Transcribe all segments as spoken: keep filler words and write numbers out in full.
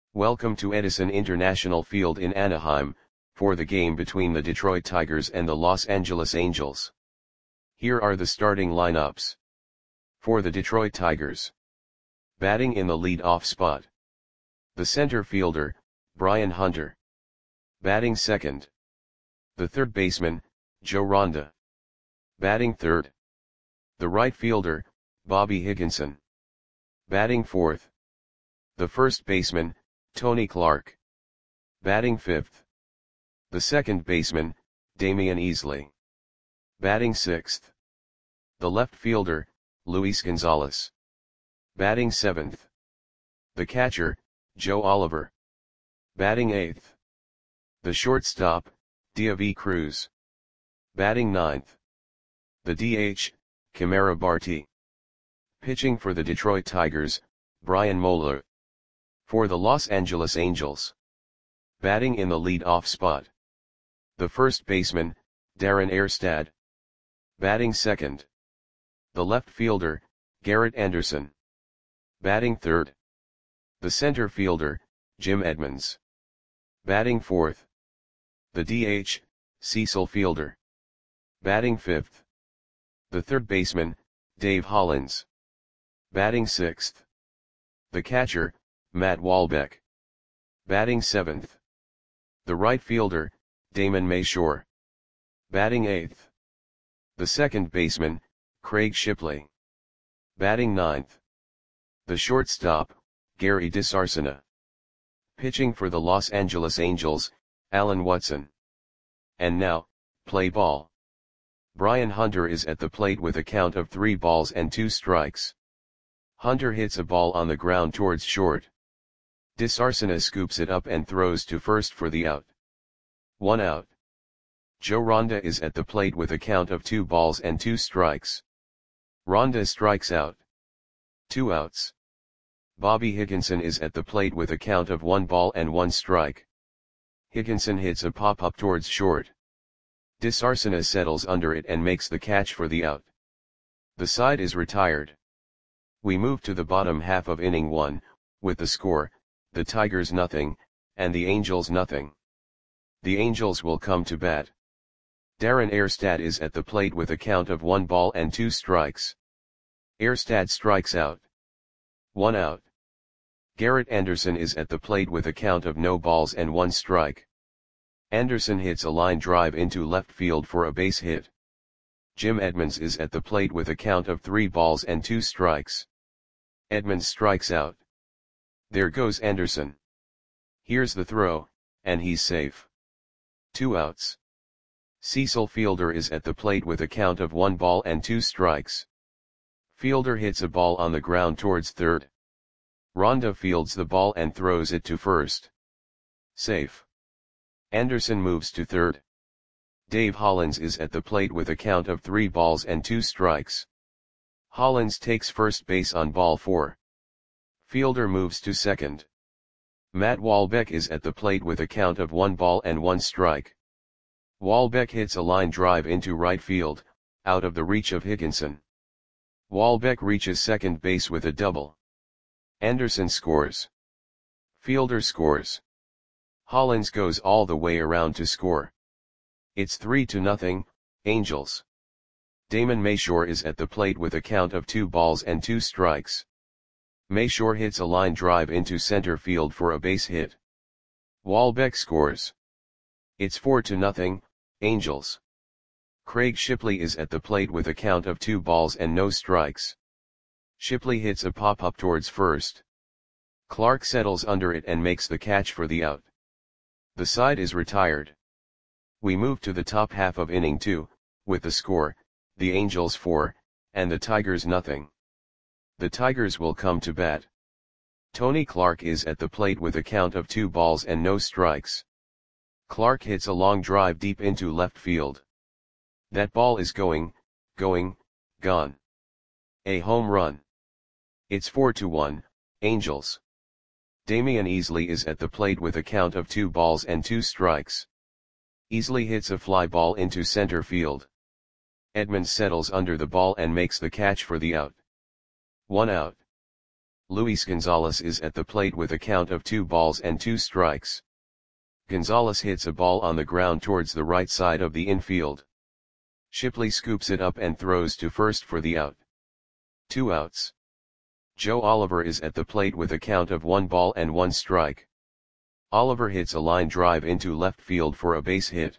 Welcome to Edison International Field in Anaheim, for the game between the Detroit Tigers and the Los Angeles Angels. Here are the starting lineups. For the Detroit Tigers. Batting in the lead-off spot. The center fielder, Brian Hunter. Batting second. The third baseman, Joe Ronda. Batting third. The right fielder, Bobby Higginson. Batting fourth. The first baseman, Tony Clark. Batting fifth. The second baseman, Damian Easley. Batting sixth. The left fielder, Luis Gonzalez. Batting seventh. The catcher, Joe Oliver. Batting eighth. The shortstop, Deivi Cruz. Batting ninth. The D H, Kamara Barti. Pitching for the Detroit Tigers, Brian Moeller. For the Los Angeles Angels. Batting in the lead-off spot. The first baseman, Darren Erstad. Batting second. The left fielder, Garrett Anderson. Batting third. The center fielder, Jim Edmonds. Batting fourth. The D H, Cecil Fielder. Batting fifth. The third baseman, Dave Hollins. Batting sixth. The catcher, Matt Walbeck. Batting seventh. The right fielder, Damon Mayshore. Batting eighth. The second baseman, Craig Shipley. Batting ninth. The shortstop, Gary DiSarcina. Pitching for the Los Angeles Angels, Alan Watson. And now, play ball. Brian Hunter is at the plate with a count of three balls and two strikes. Hunter hits a ball on the ground towards short. DiSarcina scoops it up and throws to first for the out. One out. Joe Ronda is at the plate with a count of two balls and two strikes. Ronda strikes out. Two outs. Bobby Higginson is at the plate with a count of one ball and one strike. Higginson hits a pop-up towards short. DiSarcina settles under it and makes the catch for the out. The side is retired. We move to the bottom half of inning one, with the score, the Tigers nothing, and the Angels nothing. The Angels will come to bat. Darren Erstad is at the plate with a count of one ball and two strikes. Erstad strikes out. One out. Garrett Anderson is at the plate with a count of no balls and one strike. Anderson hits a line drive into left field for a base hit. Jim Edmonds is at the plate with a count of three balls and two strikes. Edmonds strikes out. There goes Anderson. Here's the throw, and he's safe. Two outs. Cecil Fielder is at the plate with a count of one ball and two strikes. Fielder hits a ball on the ground towards third. Ronda fields the ball and throws it to first. Safe. Anderson moves to third. Dave Hollins is at the plate with a count of three balls and two strikes. Hollins takes first base on ball four. Fielder moves to second. Matt Walbeck is at the plate with a count of one ball and one strike. Walbeck hits a line drive into right field, out of the reach of Higginson. Walbeck reaches second base with a double. Anderson scores. Fielder scores. Hollins goes all the way around to score. It's three to nothing, Angels. Damon Mayshore is at the plate with a count of two balls and two strikes. Mayshore hits a line drive into center field for a base hit. Walbeck scores. It's four to nothing, Angels. Craig Shipley is at the plate with a count of two balls and no strikes. Shipley hits a pop-up towards first. Clark settles under it and makes the catch for the out. The side is retired. We move to the top half of inning two, with the score, the Angels four, and the Tigers nothing. The Tigers will come to bat. Tony Clark is at the plate with a count of two balls and no strikes. Clark hits a long drive deep into left field. That ball is going, going, gone. A home run. It's four to one, Angels. Damian Easley is at the plate with a count of two balls and two strikes. Easley hits a fly ball into center field. Edmonds settles under the ball and makes the catch for the out. One out. Luis Gonzalez is at the plate with a count of two balls and two strikes. Gonzalez hits a ball on the ground towards the right side of the infield. Shipley scoops it up and throws to first for the out. Two outs. Joe Oliver is at the plate with a count of one ball and one strike. Oliver hits a line drive into left field for a base hit.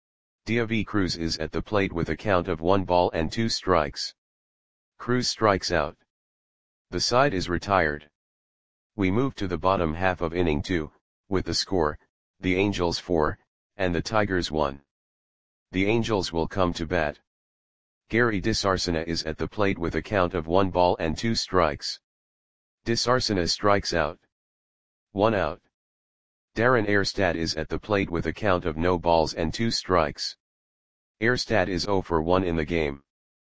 David Cruz is at the plate with a count of one ball and two strikes. Cruz strikes out. The side is retired. We move to the bottom half of inning two, with the score, the Angels four, and the Tigers one. The Angels will come to bat. Gary DeSarcina is at the plate with a count of one ball and two strikes. DeSarcina strikes out. One out. Darren Erstad is at the plate with a count of no balls and two strikes. Erstad is zero for one in the game.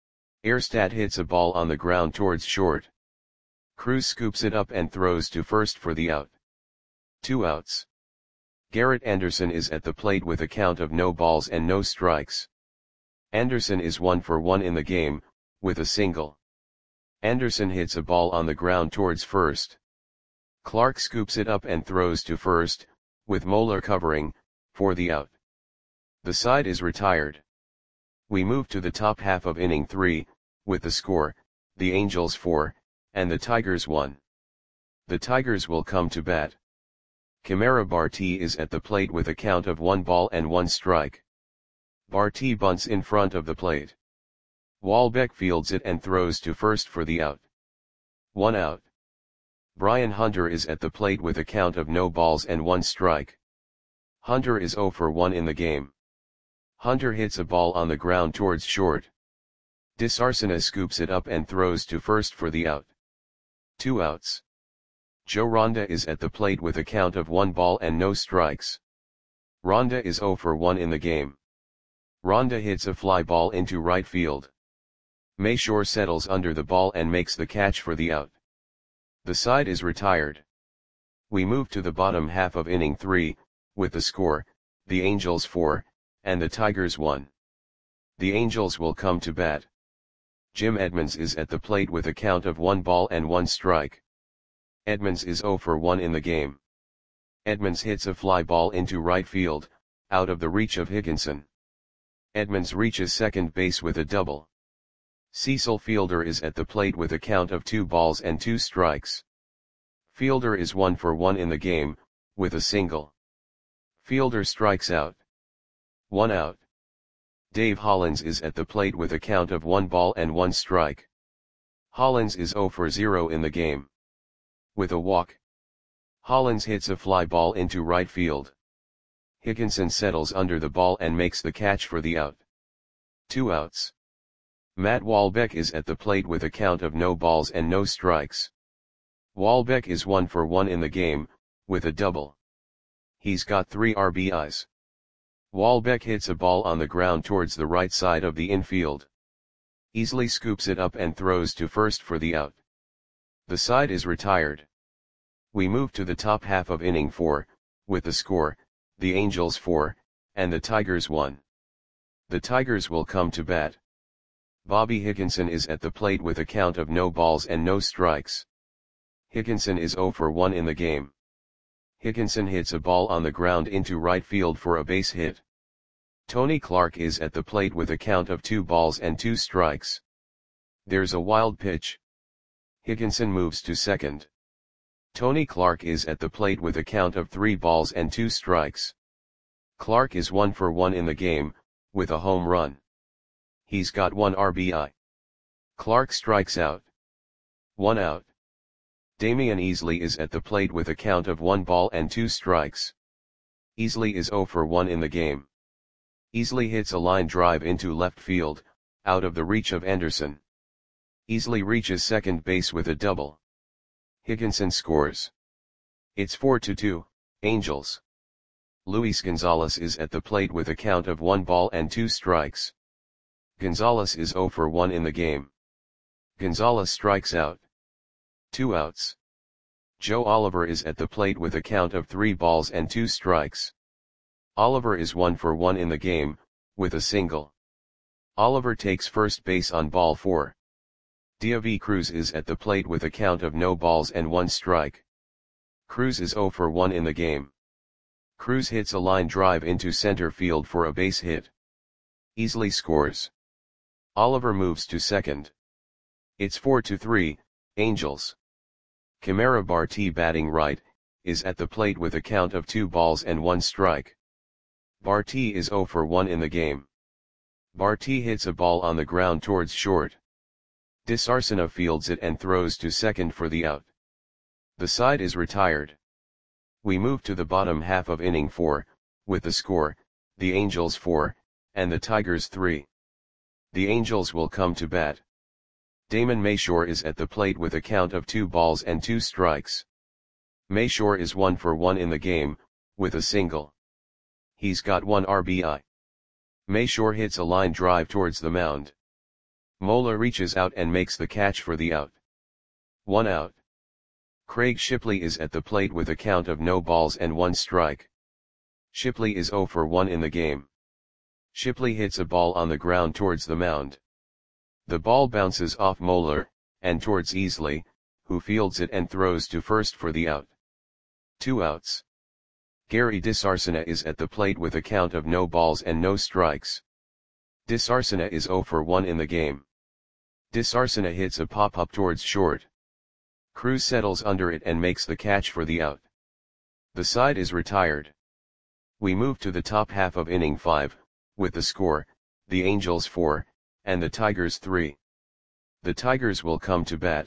Erstad hits a ball on the ground towards short. Cruz scoops it up and throws to first for the out. Two outs. Garrett Anderson is at the plate with a count of no balls and no strikes. Anderson is one for one in the game, with a single. Anderson hits a ball on the ground towards first. Clark scoops it up and throws to first, with Moeller covering, for the out. The side is retired. We move to the top half of inning three, with the score, the Angels four, and the Tigers one. The Tigers will come to bat. Camara Barti is at the plate with a count of one ball and one strike. Barti bunts in front of the plate. Walbeck fields it and throws to first for the out. One out. Brian Hunter is at the plate with a count of no balls and one strike. Hunter is zero for one in the game. Hunter hits a ball on the ground towards short. DeSarcina scoops it up and throws to first for the out. Two outs. Joe Ronda is at the plate with a count of one ball and no strikes. Ronda is zero for one in the game. Ronda hits a fly ball into right field. Mayshore settles under the ball and makes the catch for the out. The side is retired. We move to the bottom half of inning three, with the score, the Angels four, and the Tigers one. The Angels will come to bat. Jim Edmonds is at the plate with a count of one ball and one strike. Edmonds is zero for one in the game. Edmonds hits a fly ball into right field, out of the reach of Higginson. Edmonds reaches second base with a double. Cecil Fielder is at the plate with a count of two balls and two strikes. Fielder is one for one in the game, with a single. Fielder strikes out. One out. Dave Hollins is at the plate with a count of one ball and one strike. Hollins is zero for zero in the game. With a walk. Hollins hits a fly ball into right field. Higginson settles under the ball and makes the catch for the out. Two outs. Matt Walbeck is at the plate with a count of no balls and no strikes. Walbeck is one for one in the game, with a double. He's got three R B Is. Walbeck hits a ball on the ground towards the right side of the infield. Easley scoops it up and throws to first for the out. The side is retired. We move to the top half of inning four, with the score, the Angels four, and the Tigers one. The Tigers will come to bat. Bobby Higginson is at the plate with a count of no balls and no strikes. Higginson is zero for one in the game. Higginson hits a ball on the ground into right field for a base hit. Tony Clark is at the plate with a count of two balls and two strikes. There's a wild pitch. Higginson moves to second. Tony Clark is at the plate with a count of three balls and two strikes. Clark is one for one in the game, with a home run. He's got one R B I. Clark strikes out. One out. Damian Easley is at the plate with a count of one ball and two strikes. Easley is zero for one in the game. Easley hits a line drive into left field, out of the reach of Anderson. Easley reaches second base with a double. Higginson scores. It's four to two, Angels. Luis Gonzalez is at the plate with a count of one ball and two strikes. Gonzalez is zero for one in the game. Gonzalez strikes out. Two outs. Joe Oliver is at the plate with a count of three balls and two strikes. Oliver is one for one in the game, with a single. Oliver takes first base on ball four. David Cruz is at the plate with a count of no balls and one strike. Cruz is zero for one in the game. Cruz hits a line drive into center field for a base hit. Easily scores. Oliver moves to second. It's four to three, Angels. Camara Barti, batting right, is at the plate with a count of two balls and one strike. Barti is zero for one in the game. Barti hits a ball on the ground towards short. Disarcina fields it and throws to second for the out. The side is retired. We move to the bottom half of inning four, with the score, the Angels four, and the Tigers three. The Angels will come to bat. Damon Mayshore is at the plate with a count of two balls and two strikes. Mayshore is one for one in the game, with a single. He's got one R B I. Mayshore hits a line drive towards the mound. Mola reaches out and makes the catch for the out. One out. Craig Shipley is at the plate with a count of no balls and one strike. Shipley is zero for one in the game. Shipley hits a ball on the ground towards the mound. The ball bounces off Moeller, and towards Easley, who fields it and throws to first for the out. Two outs. Gary Disarcina is at the plate with a count of no balls and no strikes. Disarcina is zero for one in the game. Disarcina hits a pop-up towards short. Cruz settles under it and makes the catch for the out. The side is retired. We move to the top half of inning five, with the score, the Angels four, and the Tigers three. The Tigers will come to bat.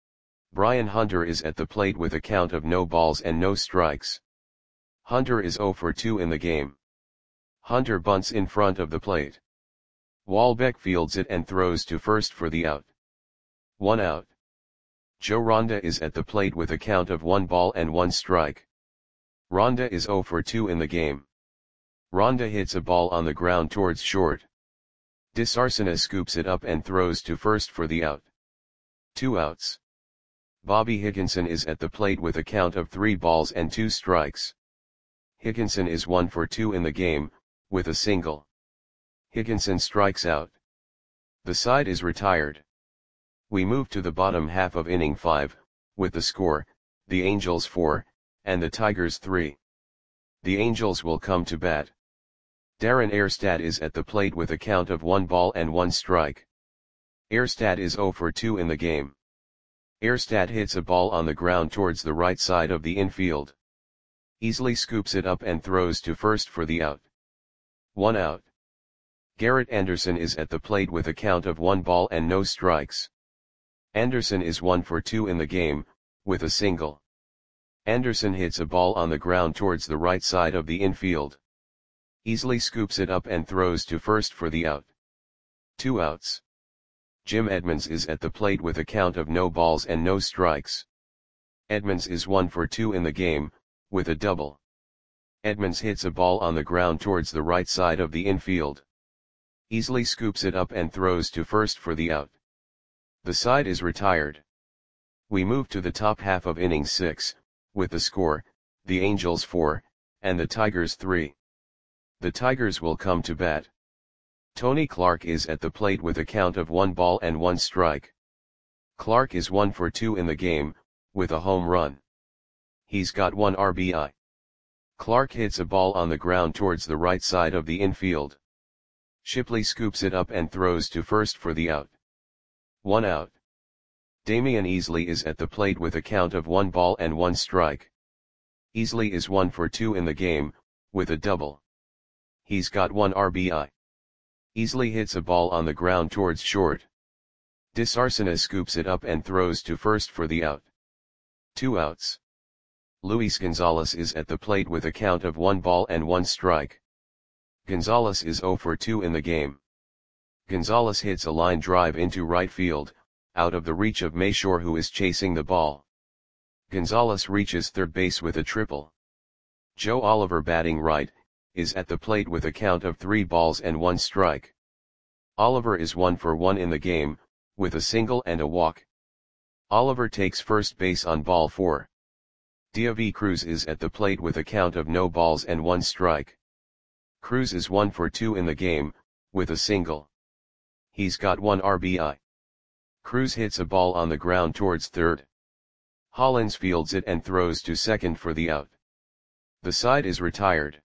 Brian Hunter is at the plate with a count of no balls and no strikes. Hunter is zero for two in the game. Hunter bunts in front of the plate. Walbeck fields it and throws to first for the out. One out. Joe Ronda is at the plate with a count of one ball and one strike. Ronda is zero for two in the game. Ronda hits a ball on the ground towards short. Disarcina scoops it up and throws to first for the out. Two outs. Bobby Higginson is at the plate with a count of three balls and two strikes. Higginson is one for two in the game, with a single. Higginson strikes out. The side is retired. We move to the bottom half of inning five, with the score, the Angels four, and the Tigers three. The Angels will come to bat. Darren Erstad is at the plate with a count of one ball and one strike. Erstad is zero for two in the game. Erstad hits a ball on the ground towards the right side of the infield. Easily scoops it up and throws to first for the out. One out. Garrett Anderson is at the plate with a count of one ball and no strikes. Anderson is one for two in the game, with a single. Anderson hits a ball on the ground towards the right side of the infield. Easily scoops it up and throws to first for the out. Two outs. Jim Edmonds is at the plate with a count of no balls and no strikes. Edmonds is one for two in the game, with a double. Edmonds hits a ball on the ground towards the right side of the infield. Easily scoops it up and throws to first for the out. The side is retired. We move to the top half of inning six, with the score, the Angels four, and the Tigers three. The Tigers will come to bat. Tony Clark is at the plate with a count of one ball and one strike. Clark is one for two in the game, with a home run. He's got one R B I. Clark hits a ball on the ground towards the right side of the infield. Shipley scoops it up and throws to first for the out. One out. Damian Easley is at the plate with a count of one ball and one strike. Easley is one for two in the game, with a double. He's got one R B I. Easley hits a ball on the ground towards short. Disarcina scoops it up and throws to first for the out. Two outs. Luis Gonzalez is at the plate with a count of one ball and one strike. Gonzalez is zero for two in the game. Gonzalez hits a line drive into right field, out of the reach of Mayshore, who is chasing the ball. Gonzalez reaches third base with a triple. Joe Oliver, batting right, is at the plate with a count of three balls and one strike. Oliver is one for one in the game, with a single and a walk. Oliver takes first base on ball four. David Cruz is at the plate with a count of no balls and one strike. Cruz is one for two in the game, with a single. He's got one R B I. Cruz hits a ball on the ground towards third. Hollins fields it and throws to second for the out. The side is retired.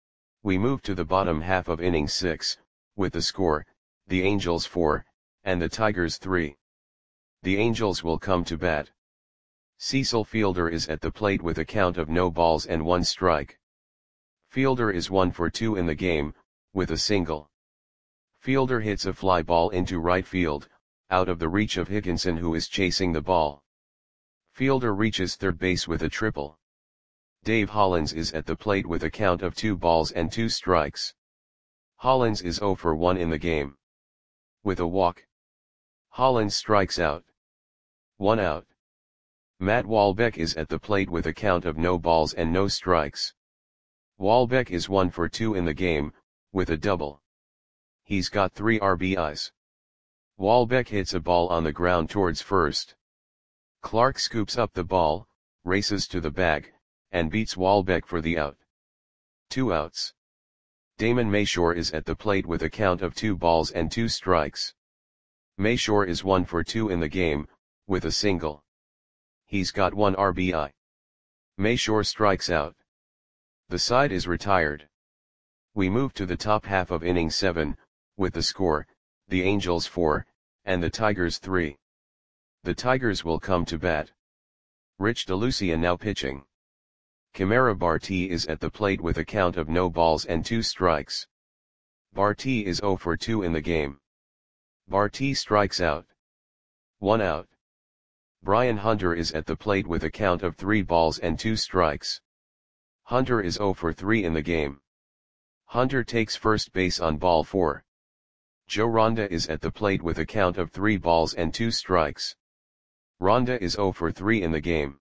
We move to the bottom half of inning six, with the score, the Angels four, and the Tigers three. The Angels will come to bat. Cecil Fielder is at the plate with a count of no balls and one strike. Fielder is one for two in the game, with a single. Fielder hits a fly ball into right field, out of the reach of Higginson, who is chasing the ball. Fielder reaches third base with a triple. Dave Hollins is at the plate with a count of two balls and two strikes. Hollins is zero for one in the game. With a walk, Hollins strikes out. One out. Matt Walbeck is at the plate with a count of no balls and no strikes. Walbeck is one for two in the game, with a double. He's got three R B Is. Walbeck hits a ball on the ground towards first. Clark scoops up the ball, races to the bag, and beats Walbeck for the out. Two outs. Damon Mayshore is at the plate with a count of two balls and two strikes. Mayshore is one for two in the game, with a single. He's got one R B I. Mayshore strikes out. The side is retired. We move to the top half of inning seven, with the score, the Angels four, and the Tigers three. The Tigers will come to bat. Rich DeLucia now pitching. Kimera Barti is at the plate with a count of no balls and two strikes. Barti is zero for two in the game. Barti strikes out. One out. Brian Hunter is at the plate with a count of three balls and two strikes. Hunter is zero for three in the game. Hunter takes first base on ball four. Joe Ronda is at the plate with a count of three balls and two strikes. Ronda is zero for three in the game.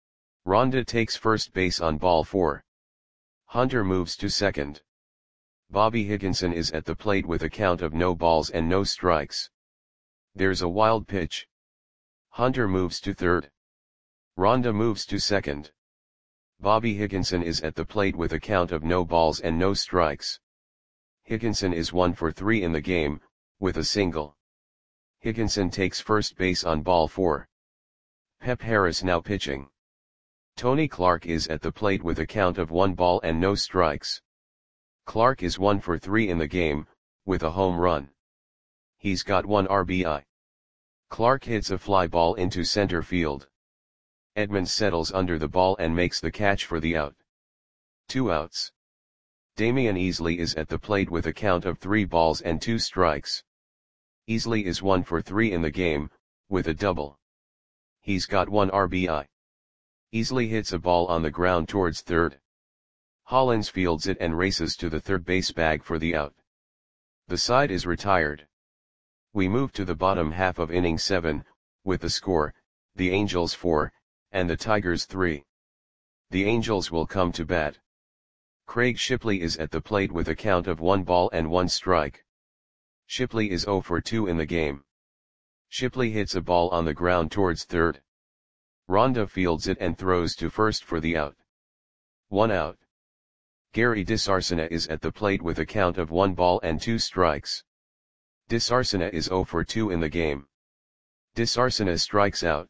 Ronda takes first base on ball four. Hunter moves to second. Bobby Higginson is at the plate with a count of no balls and no strikes. There's a wild pitch. Hunter moves to third. Ronda moves to second. Bobby Higginson is at the plate with a count of no balls and no strikes. Higginson is one for three in the game, with a single. Higginson takes first base on ball four. Pep Harris now pitching. Tony Clark is at the plate with a count of one ball and no strikes. Clark is one for three in the game, with a home run. He's got one R B I. Clark hits a fly ball into center field. Edmonds settles under the ball and makes the catch for the out. Two outs. Damian Easley is at the plate with a count of three balls and two strikes. Easley is one for three in the game, with a double. He's got one R B I. Easley hits a ball on the ground towards third. Hollins fields it and races to the third base bag for the out. The side is retired. We move to the bottom half of inning seven, with the score, the Angels four, and the Tigers three. The Angels will come to bat. Craig Shipley is at the plate with a count of one ball and one strike. Shipley is zero for two in the game. Shipley hits a ball on the ground towards third. Ronda fields it and throws to first for the out. One out. Gary DeSarcina is at the plate with a count of one ball and two strikes. DeSarcina is zero for two in the game. DeSarcina strikes out.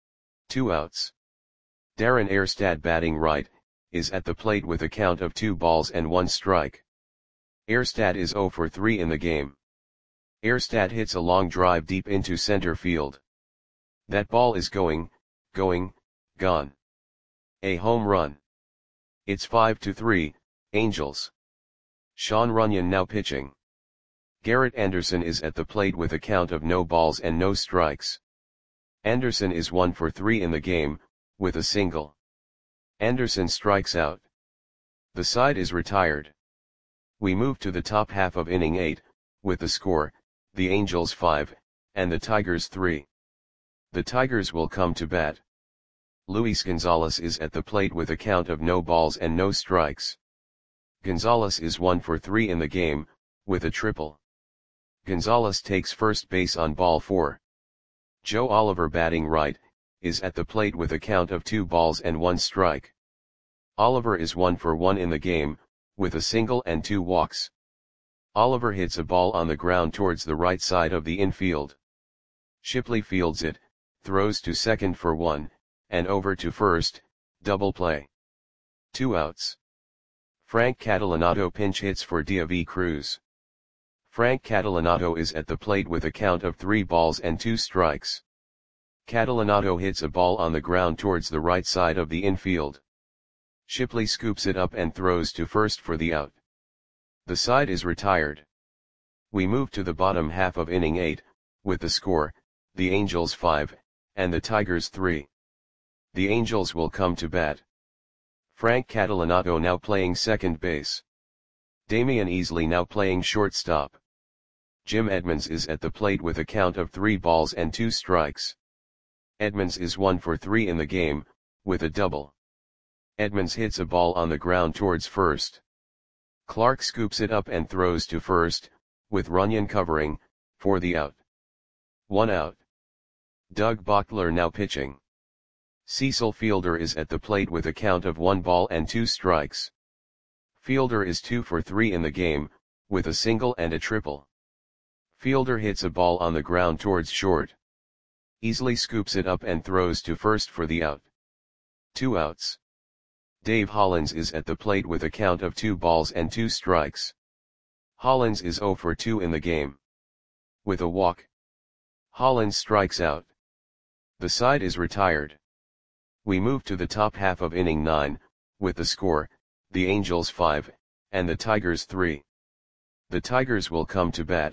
Two outs. Darren Erstad batting right, is at the plate with a count of two balls and one strike. Erstad is zero for three in the game. Erstad hits a long drive deep into center field. That ball is going, going, gone. A home run. It's five to three, Angels. Sean Runyon now pitching. Garrett Anderson is at the plate with a count of no balls and no strikes. Anderson is one for three in the game, with a single. Anderson strikes out. The side is retired. We move to the top half of inning eight, with the score, the Angels five, and the Tigers three. The Tigers will come to bat. Luis Gonzalez is at the plate with a count of no balls and no strikes. Gonzalez is one for three in the game, with a triple. Gonzalez takes first base on ball four. Joe Oliver batting right, is at the plate with a count of two balls and one strike. Oliver is one for one in the game, with a single and two walks. Oliver hits a ball on the ground towards the right side of the infield. Shipley fields it, throws to second for one, and over to first, double play. Two outs. Frank Catalanotto pinch hits for David Cruz. Frank Catalanotto is at the plate with a count of three balls and two strikes. Catalanotto hits a ball on the ground towards the right side of the infield. Shipley scoops it up and throws to first for the out. The side is retired. We move to the bottom half of inning eight, with the score, the Angels five, and the Tigers three. The Angels will come to bat. Frank Catalanotto now playing second base. Damian Easley now playing shortstop. Jim Edmonds is at the plate with a count of three balls and two strikes. Edmonds is one for three in the game, with a double. Edmonds hits a ball on the ground towards first. Clark scoops it up and throws to first, with Runyon covering, for the out. One out. Doug Bochtler now pitching. Cecil Fielder is at the plate with a count of one ball and two strikes. Fielder is two for three in the game, with a single and a triple. Fielder hits a ball on the ground towards short. Easley scoops it up and throws to first for the out. Two outs. Dave Hollins is at the plate with a count of two balls and two strikes. Hollins is zero for two in the game. With a walk. Hollins strikes out. The side is retired. We move to the top half of inning nine, with the score, the Angels five, and the Tigers three. The Tigers will come to bat.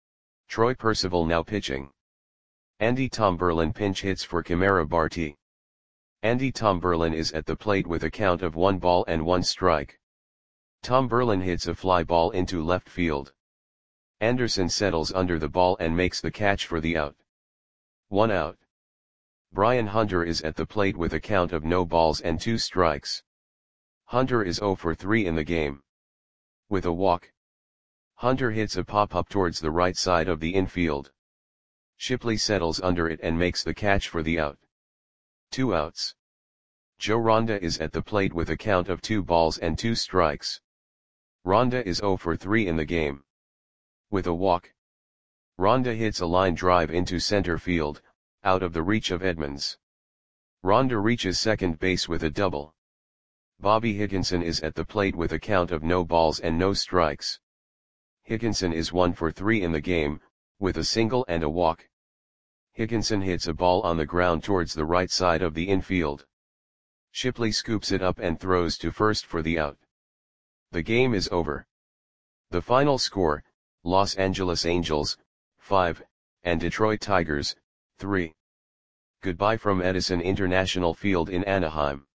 Troy Percival now pitching. Andy Tomberlin pinch hits for Camara Barti. Andy Tomberlin is at the plate with a count of one ball and one strike. Tomberlin hits a fly ball into left field. Anderson settles under the ball and makes the catch for the out. One out. Brian Hunter is at the plate with a count of no balls and two strikes. Hunter is zero for three in the game. With a walk. Hunter hits a pop-up towards the right side of the infield. Shipley settles under it and makes the catch for the out. Two outs. Joe Ronda is at the plate with a count of two balls and two strikes. Ronda is zero for three in the game. With a walk. Ronda hits a line drive into center field, out of the reach of Edmonds. Ronda reaches second base with a double. Bobby Higginson is at the plate with a count of no balls and no strikes. Higginson is one for three in the game, with a single and a walk. Higginson hits a ball on the ground towards the right side of the infield. Shipley scoops it up and throws to first for the out. The game is over. The final score, Los Angeles Angels, five, and Detroit Tigers, three. Goodbye from Edison International Field in Anaheim.